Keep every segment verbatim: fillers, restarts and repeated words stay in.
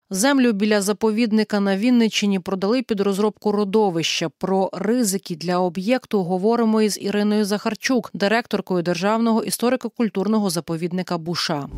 Землю біля заповідника на Вінниччині продали під розробку родовища. Про ризики для об'єкту говоримо із Іриною Захарчук, директоркою Державного історико-культурного заповідника Буша.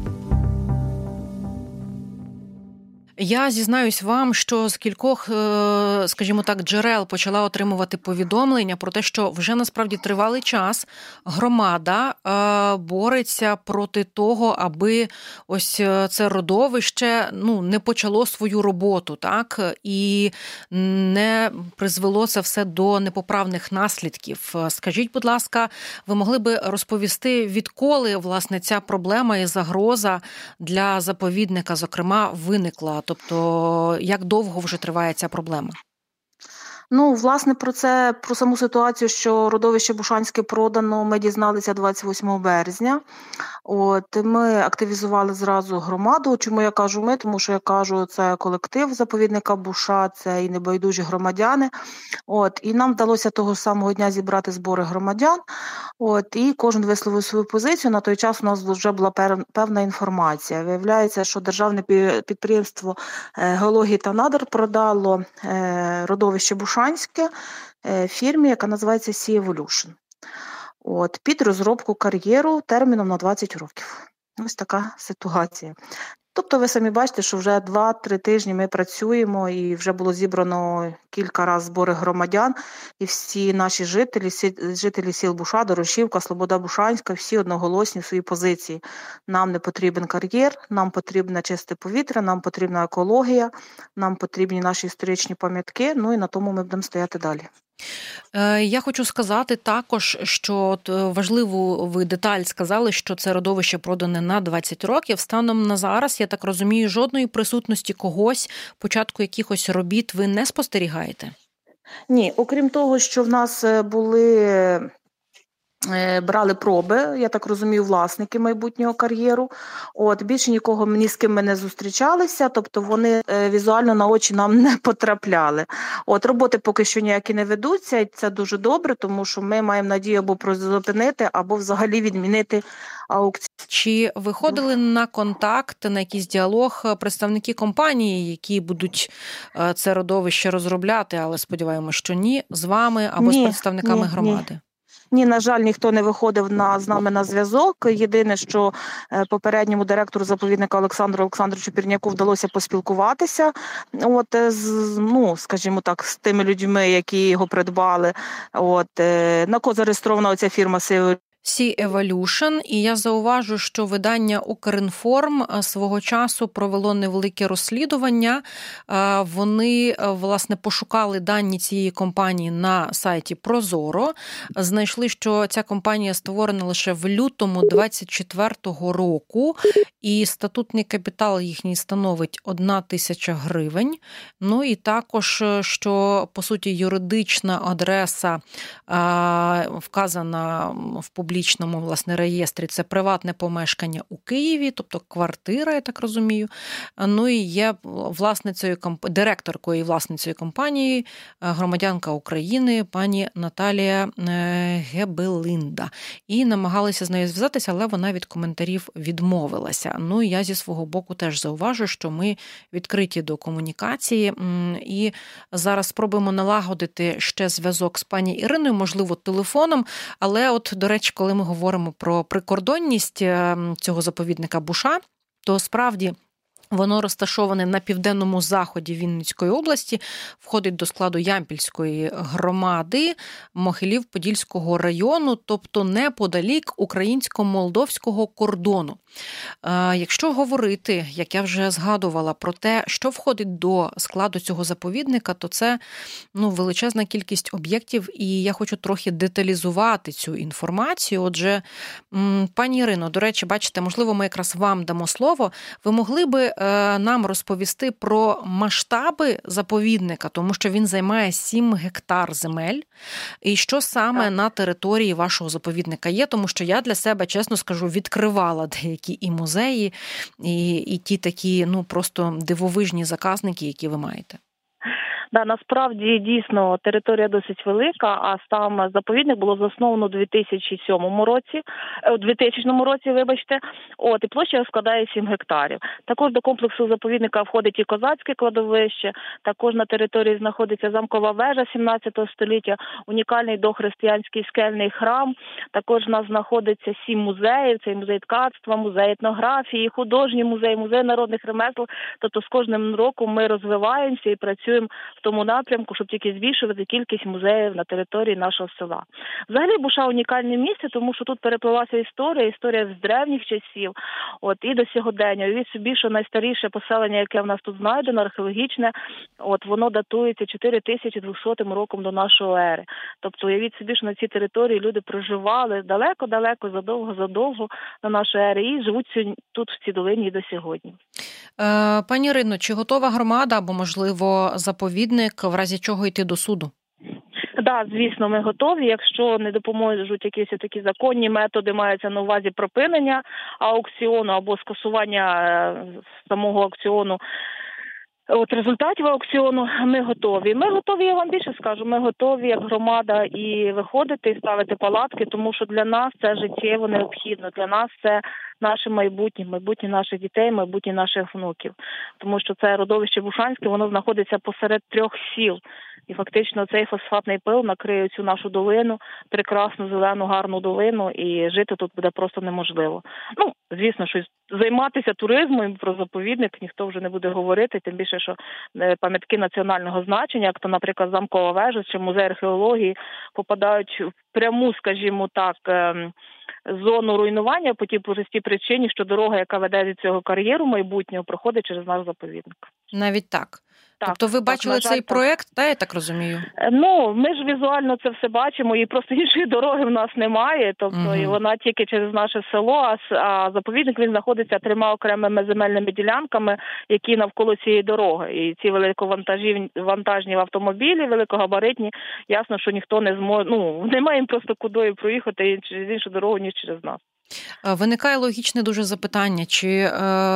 Я зізнаюсь вам, що з кількох, скажімо так, джерел почала отримувати повідомлення про те, що вже насправді тривалий час громада бореться проти того, аби ось це родовище, ну, не почало свою роботу, так, і не призвело це все до непоправних наслідків. Скажіть, будь ласка, ви могли би розповісти, відколи, власне, ця проблема і загроза для заповідника, зокрема, виникла? Тобто, як довго вже триває ця проблема? Ну, власне, про це, про саму ситуацію, що родовище Бушанське продано, ми дізналися двадцять восьмого березня. От, ми активізували зразу громаду. Чому я кажу ми? Тому що я кажу, це колектив заповідника Буша, це і небайдужі громадяни. От, і нам вдалося того самого дня зібрати збори громадян. От, і кожен висловив свою позицію. На той час у нас вже була певна інформація. Виявляється, що державне підприємство геології та надр продало родовище Буша фірмі, яка називається Sea Evolution. От, під розробку кар'єру терміном на двадцять років. Ось така ситуація. Тобто ви самі бачите, що вже два-три тижні ми працюємо і вже було зібрано кілька разів збори громадян, і всі наші жителі, всі жителі сіл Буша, Дорошівка, Слобода Бушанська, всі одноголосні в своїй позиції. Нам не потрібен кар'єр, нам потрібне чисте повітря, нам потрібна екологія, нам потрібні наші історичні пам'ятки, ну і на тому ми будемо стояти далі. Я хочу сказати також, що от важливу ви деталь сказали, що це родовище продане на двадцять років. Станом на зараз, я так розумію, жодної присутності когось, початку якихось робіт ви не спостерігаєте? Ні, окрім того, що в нас були... брали проби, я так розумію, власники майбутнього кар'єру. От, більше нікого, ні з ким ми не зустрічалися, тобто вони візуально на очі нам не потрапляли. От, роботи поки що ніякі не ведуться, і це дуже добре, тому що ми маємо надію або призупинити, або взагалі відмінити аукцію. Чи виходили на контакт, на якийсь діалог представники компанії, які будуть це родовище розробляти, але сподіваємося, що ні, з вами або ні, з представниками ні, громади? Ні. Ні, на жаль, ніхто не виходив на, з нами на зв'язок. Єдине, що попередньому директору заповідника Олександру Олександровичу Пірняку вдалося поспілкуватися, от, з, ну, скажімо так, з тими людьми, які його придбали. От, на кого зареєстрована оця фірма «Север». Sea Evolution, і я зауважу, що видання «Укрінформ» свого часу провело невелике розслідування. Вони, власне, пошукали дані цієї компанії на сайті Прозоро. Знайшли, що ця компанія створена лише в лютому двадцять четвертого року, і статутний капітал їхній становить одна тисяча гривень. Ну і також, що, по суті, юридична адреса вказана в публічному, власне, реєстрі, це приватне помешкання у Києві, тобто квартира, я так розумію. Ну і є власницею, директоркою і власницею компанії громадянка України пані Наталія Гебелинда. І намагалися з нею зв'язатися, але вона від коментарів відмовилася. Ну і я зі свого боку теж зауважу, що ми відкриті до комунікації і зараз спробуємо налагодити ще зв'язок з пані Іриною, можливо, телефоном, але от, до речі, коли ми говоримо про прикордонність цього заповідника Буша, то справді воно розташоване на південному заході Вінницької області, входить до складу Ямпільської громади Могилів-Подільського району, тобто неподалік українсько-молдовського кордону. Якщо говорити, як я вже згадувала, про те, що входить до складу цього заповідника, то це, ну, величезна кількість об'єктів, і я хочу трохи деталізувати цю інформацію. Отже, пані Ірино, до речі, бачите, можливо, ми якраз вам дамо слово. Ви могли би нам розповісти про масштаби заповідника, тому що він займає сім гектар земель, і що саме так. на території вашого заповідника є, тому що я для себе, чесно скажу, відкривала деякі і музеї, і, і ті такі, ну, просто дивовижні заказники, які ви маєте. Да, насправді, дійсно, територія досить велика, а сам заповідник було засновано у дві тисячі сьомому році, у дві тисячному році, вибачте, от, і площа складає сім гектарів. Також до комплексу заповідника входить і козацьке кладовище, також на території знаходиться замкова вежа сімнадцятого століття, унікальний дохристиянський скельний храм, також у нас знаходиться сім музеїв, це музей ткацтва, музей етнографії, художній музей, музей народних ремесел, тобто з кожним роком ми розвиваємося і працюємо в тому напрямку, щоб тільки збільшувати кількість музеїв на території нашого села. Взагалі Буша унікальне місце, тому що тут переплилася історія, історія з древніх часів, от, і до сьогодення. Уявіть собі, що найстаріше поселення, яке в нас тут знайдено, археологічне, от, воно датується чотири тисячі двохсотим роком до нашої ери. Тобто уявіть собі, що на цій території люди проживали далеко-далеко, задовго-задовго до нашої ери і живуть тут в цій долині і до сьогодні. Пані Ірино, чи готова громада або, можливо, заповідник, в разі чого йти до суду? Так, да, звісно, ми готові. Якщо не допоможуть якісь такі законні методи, мається на увазі припинення аукціону або скасування самого аукціону, от результатів аукціону, ми готові. Ми готові, я вам більше скажу, ми готові як громада і виходити, і ставити палатки, тому що для нас це життєво необхідно. Для нас це наше майбутнє, майбутнє наших дітей, майбутнє наших внуків. Тому що це родовище Бушанське, воно знаходиться посеред трьох сіл. І фактично цей фосфатний пил накриє цю нашу долину, прекрасну, зелену, гарну долину, і жити тут буде просто неможливо. Ну, звісно, що займатися туризмом, про заповідник ніхто вже не буде говорити, тим більше, що пам'ятки національного значення, як то, наприклад, замкова вежа чи музей археології, попадають в пряму, скажімо так, зону руйнування по тій простій причині, що дорога, яка веде від цього кар'єру майбутнього, проходить через наш заповідник. Навіть так? Так, тобто ви так, бачили жаль, цей так. проєкт, та, я так розумію? Ну, ми ж візуально це все бачимо, і просто іншої дороги в нас немає, тобто угу. і вона тільки через наше село, а, а заповідник він знаходиться трьома окремими земельними ділянками, які навколо цієї дороги. І ці великовантажні вантажні автомобілі, великогабаритні, ясно, що ніхто не зможе, ну, немає їм просто кудою проїхати через іншу дорогу, ніж через нас. Виникає логічне дуже запитання, чи е,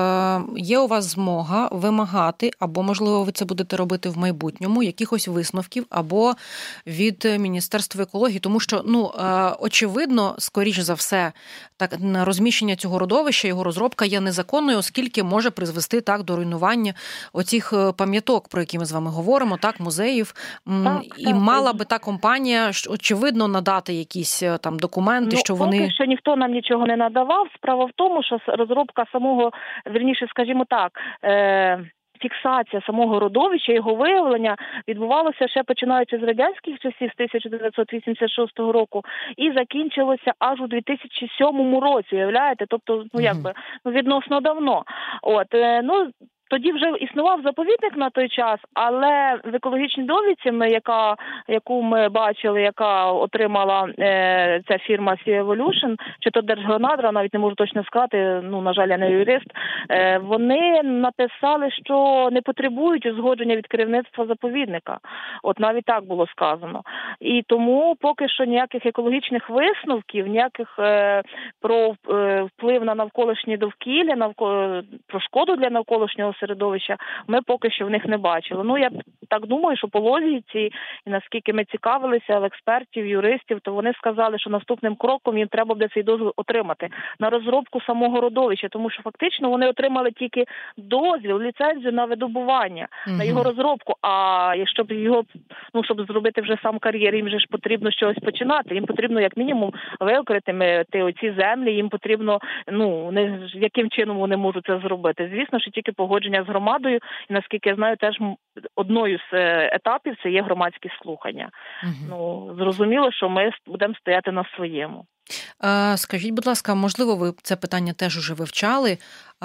є у вас змога вимагати, або, можливо, ви це будете робити в майбутньому, якихось висновків, або від Міністерства екології, тому що, ну, е, очевидно, скоріш за все, так, розміщення цього родовища, його розробка є незаконною, оскільки може призвести так до руйнування оцих пам'яток, про які ми з вами говоримо, так, музеїв, так, і так, мала би та компанія, очевидно, надати якісь там документи, ну, що вони... Поки що ніхто нам нічого не надавав. Справа в тому, що розробка самого, вірніше, скажімо так, е- фіксація самого родовища, його виявлення відбувалося ще починаючи з радянських часів, з тисяча дев'ятсот вісімдесят шостого року, і закінчилося аж у дві тисячі сьомому році, уявляєте? Тобто, ну, якби, ну, відносно давно. От, е- ну, тоді вже існував заповідник на той час, але в екологічній довідці, яка, яку ми бачили, яка отримала е, ця фірма Sea Evolution, чи то Держгеонадра, навіть не можу точно сказати, ну, на жаль, я не юрист, е, вони написали, що не потребують узгодження від керівництва заповідника. От навіть так було сказано. І тому поки що ніяких екологічних висновків, ніяких е, про е, вплив на навколишнє довкілля, навколо, про шкоду для навколишнього середовища, ми поки що в них не бачили. Ну, я так думаю, що по логіці, і наскільки ми цікавилися в експертів, юристів, то вони сказали, що наступним кроком їм треба буде цей дозвіл отримати на розробку самого родовища, тому що фактично вони отримали тільки дозвіл, ліцензію на видобування, угу. на його розробку, а якщо б його, ну, щоб зробити вже сам кар'єр, їм же ж потрібно щось починати, їм потрібно як мінімум виокремити оці землі, їм потрібно, ну, не, яким чином вони можуть це зробити. Звісно, що тільки погодження з громадою, і, наскільки я знаю, теж одною з етапів це є громадські слухання. Угу. Ну, зрозуміло, що ми будемо стояти на своєму. Скажіть, будь ласка, можливо, ви це питання теж уже вивчали,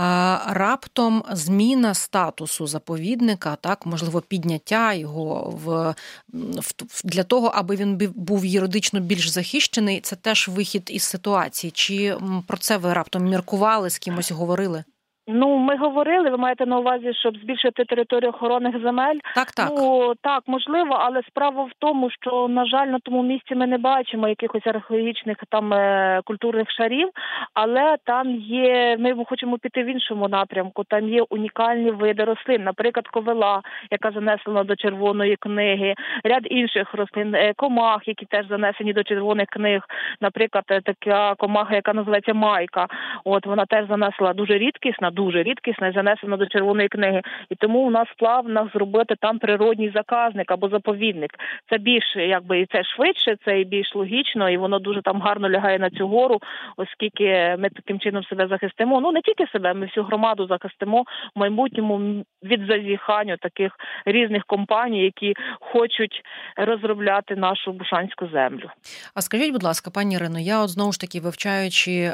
раптом зміна статусу заповідника, так, можливо, підняття його в, в, для того, аби він був юридично більш захищений, це теж вихід із ситуації. Чи про це ви раптом міркували, з кимось говорили? Ну, ми говорили, ви маєте на увазі, щоб збільшити територію охоронних земель? Так, так. Ну, так, можливо, але справа в тому, що, на жаль, на тому місці ми не бачимо якихось археологічних там е- культурних шарів, але там є, ми хочемо піти в іншому напрямку, там є унікальні види рослин, наприклад, ковила, яка занесена до Червоної книги, ряд інших рослин, е- комах, які теж занесені до Червоних книг, наприклад, така комаха, яка називається майка, от вона теж занесла дуже рідкісна, дуже рідкісна і занесена до Червоної книги. І тому у нас в планах зробити там природній заказник або заповідник. Це більш, якби, і це швидше, це і більш логічно, і воно дуже там гарно лягає на цю гору, оскільки ми таким чином себе захистимо. Ну, не тільки себе, ми всю громаду захистимо в майбутньому від зазіхання таких різних компаній, які хочуть розробляти нашу бушанську землю. А скажіть, будь ласка, пані Ірино, я от знову ж таки, вивчаючи е,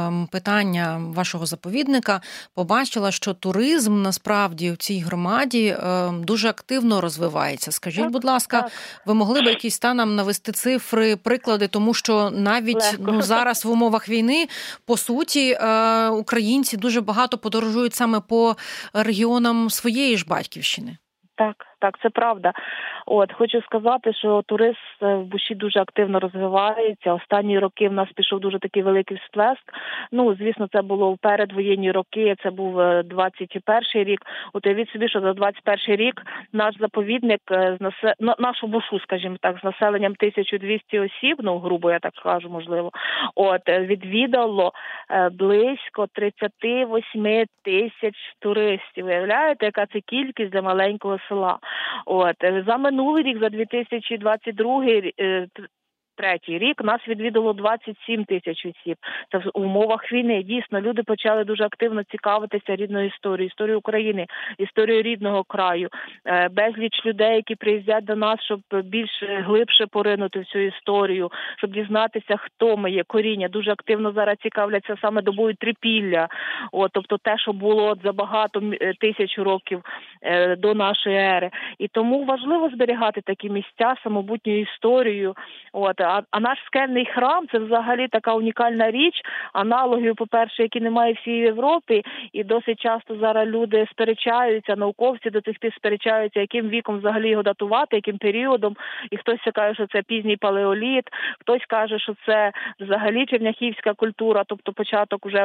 питання вашого заповідника, побачила, що туризм насправді в цій громаді е, дуже активно розвивається. Скажіть, так, будь ласка, так. ви могли б якісь станом навести цифри, приклади, тому що навіть ну, зараз в умовах війни, по суті, е, українці дуже багато подорожують саме по регіонам своєї ж батьківщини. Так, так, це правда. От, хочу сказати, що туризм в Буші дуже активно розвивається. Останні роки в нас пішов дуже такий великий всплеск. Ну, звісно, це було в передвоєнні роки, це був двадцять перший рік. От уявіть собі, що за двадцять перший рік наш заповідник, нашу Бушу, скажімо так, з населенням тисяча двісті осіб, ну, грубо я так кажу, можливо, от, відвідало близько тридцять вісім тисяч туристів. Уявляєте, яка це кількість для маленького села? От, за минулий рік, за дві тисячі двадцять другий третій рік нас відвідало двадцять сім тисяч осіб. Це в умовах війни. Дійсно, люди почали дуже активно цікавитися рідною історією, історією України, історією рідного краю. Безліч людей, які приїздять до нас, щоб більш глибше поринути в цю історію, щоб дізнатися, хто ми є, коріння. Дуже активно зараз цікавляться саме добою трипілля. От, тобто те, що було от за багато тисяч років е, до нашої ери. І тому важливо зберігати такі місця, самобутню історію. От, А, а наш скельний храм – це взагалі така унікальна річ, аналогів, по-перше, які немає всій Європі, і досить часто зараз люди сперечаються, науковці до цих пір сперечаються, яким віком взагалі його датувати, яким періодом, і хтось каже, що це пізній палеоліт, хтось каже, що це взагалі черняхівська культура, тобто початок уже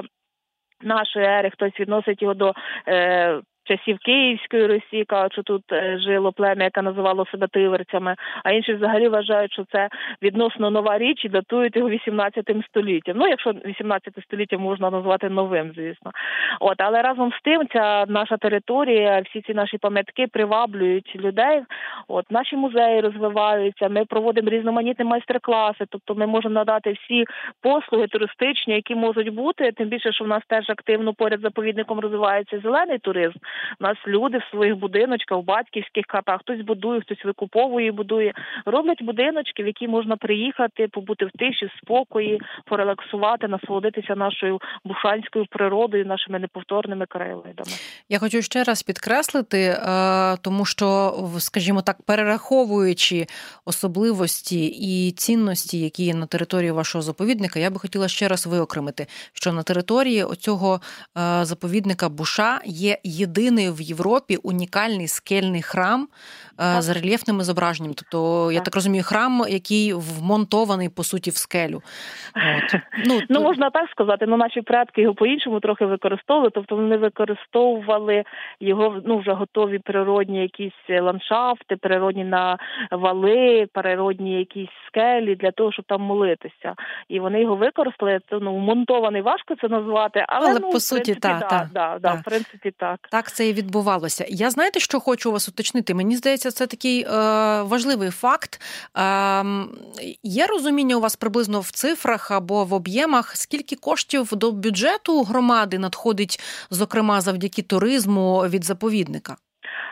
нашої ери, хтось відносить його до е, часів Київської Русі, кажуть, що тут жило плем'я, яке називало себе тиверцями, а інші взагалі вважають, що це відносно нова річ і датують його вісімнадцятим століттям. Ну, якщо вісімнадцяте століття можна назвати новим, звісно. От, але разом з тим, ця наша територія, всі ці наші пам'ятки приваблюють людей. От, наші музеї розвиваються, ми проводимо різноманітні майстер-класи, тобто ми можемо надати всі послуги туристичні, які можуть бути, тим більше, що в нас теж активно поряд з заповідником розвивається зелений туризм. У нас люди в своїх будиночках, в батьківських хатах, хтось будує, хтось викуповує і будує. Роблять будиночки, в які можна приїхати, побути в тиші, в спокої, порелаксувати, насолодитися нашою бушанською природою, нашими неповторними краєвидами. Я хочу ще раз підкреслити, тому що, скажімо так, перераховуючи особливості і цінності, які є на території вашого заповідника, я би хотіла ще раз виокремити, що на території оцього заповідника Буша є єдиний в Європі унікальний скельний храм так. з рельєфними зображеннями. Тобто, так. я так розумію, храм, який вмонтований, по суті, в скелю. От. Ну, ну, можна так сказати, ну, наші предки його по-іншому трохи використовували, тобто вони використовували його, ну, вже готові природні якісь ландшафти, природні навали, природні якісь скелі для того, щоб там молитися. І вони його використали, це, ну, вмонтований, важко це назвати, але, але ну, по суті, так, да, так. Да, да, в принципі, так. Так це і відбувалося. Я, знаєте, що хочу у вас уточнити? Мені здається, це такий е, важливий факт. Е, є розуміння у вас приблизно в цифрах або в об'ємах, скільки коштів до бюджету громади надходить, зокрема, завдяки туризму від заповідника?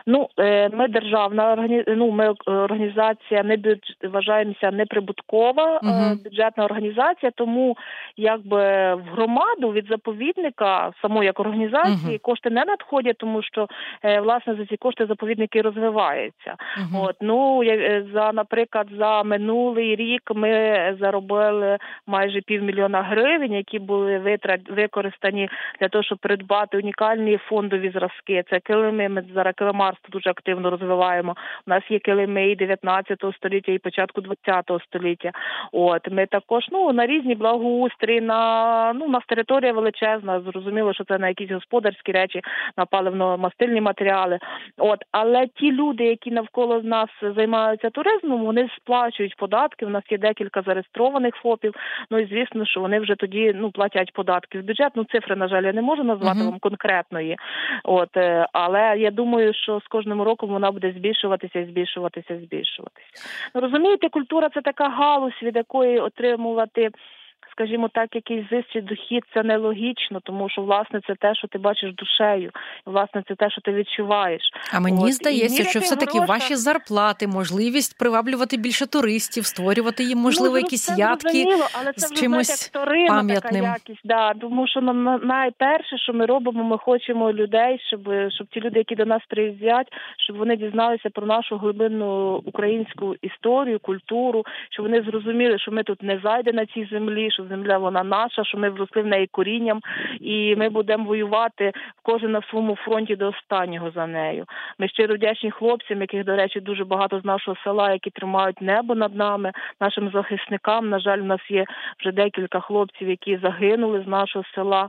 Ну, ми державна органі... ну, ми організація, не бюдж... вважаємося неприбуткова uh-huh. бюджетна організація, тому якби в громаду від заповідника, самої як організації, uh-huh. кошти не надходять, тому що, власне, за ці кошти заповідники розвиваються. Uh-huh. От, ну, за, наприклад, за минулий рік ми заробили майже півмільйона гривень, які були витрат... використані для того, щоб придбати унікальні фондові зразки. Це килими, ми зараз килимарство дуже активно розвиваємо. У нас є килими і дев'ятнадцятого століття, і початку двадцятого століття. От, ми також, ну, на різні благоустрій, на, ну, у нас територія величезна, зрозуміло, що це на якісь господарські речі, на паливно-мастильні матеріали. От, але ті люди, які навколо нас займаються туризмом, вони сплачують податки, у нас є декілька зареєстрованих ФОПів, ну, і звісно, що вони вже тоді, ну, платять податки в бюджет. Ну, цифри, на жаль, я не можу назвати uh-huh. вам конкретної. От, але я думаю, що з кожним роком вона буде збільшуватися, збільшуватися, збільшуватися. Ну, розумієте, культура – це така галузь, від якої отримувати, скажімо так, якийсь зиск чи дохід, це нелогічно, тому що, власне, це те, що ти бачиш душею, і, власне, це те, що ти відчуваєш. А мені От. здається, що все-таки грошах... ваші зарплати, можливість приваблювати більше туристів, створювати їм, можливо, ну, якісь це ядки але це з вже, чимось знаєте, пам'ятним. Така якість, да, тому що нам найперше, що ми робимо, ми хочемо людей, щоб, щоб ті люди, які до нас приїздять, щоб вони дізналися про нашу глибинну українську історію, культуру, щоб вони зрозуміли, що ми тут не зайде на цій землі, що земля вона наша, що ми вросли в неї корінням, і ми будемо воювати кожен на своєму фронті до останнього за нею. Ми щиро вдячні хлопцям, яких, до речі, дуже багато з нашого села, які тримають небо над нами, нашим захисникам. На жаль, у нас є вже декілька хлопців, які загинули з нашого села.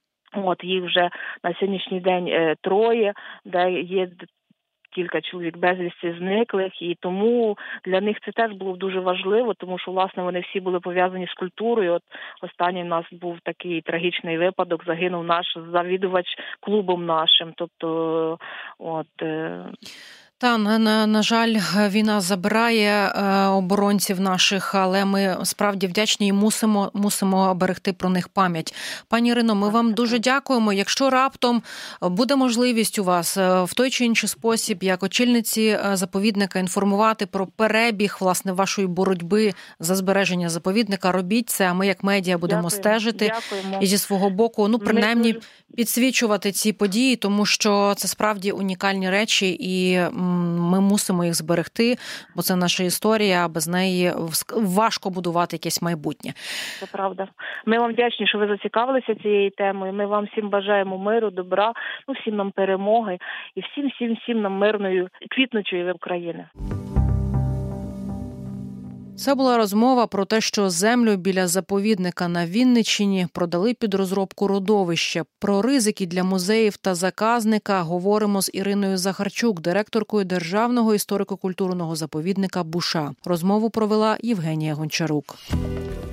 От, їх вже на сьогоднішній день е, троє, де є кілька чоловік безвісти зниклих, і тому для них це теж було дуже важливо, тому що, власне, вони всі були пов'язані з культурою. От останній у нас був такий трагічний випадок, загинув наш завідувач клубом нашим, тобто, от... Та, на, на, на жаль, війна забирає е, оборонців наших, але ми справді вдячні і мусимо, мусимо берегти про них пам'ять. Пані Ірино, ми вам дуже дякуємо. Якщо раптом буде можливість у вас в той чи інший спосіб, як очільниці заповідника, інформувати про перебіг, власне, вашої боротьби за збереження заповідника, робіть це, а ми як медіа будемо Дякую. стежити Дякуємо. І зі свого боку, ну, принаймні, дуже... підсвічувати ці події, тому що це справді унікальні речі, і ми мусимо їх зберегти, бо це наша історія, а без неї важко будувати якесь майбутнє. Це правда. Ми вам вдячні, що ви зацікавилися цією темою. Ми вам всім бажаємо миру, добра, ну, всім нам перемоги і всім, всім, всім нам мирної, квітнучої України. Це була розмова про те, що землю біля заповідника на Вінниччині продали під розробку родовища. Про ризики для музеїв та заказника говоримо з Іриною Захарчук, директоркою Державного історико-культурного заповідника Буша. Розмову провела Євгенія Гончарук.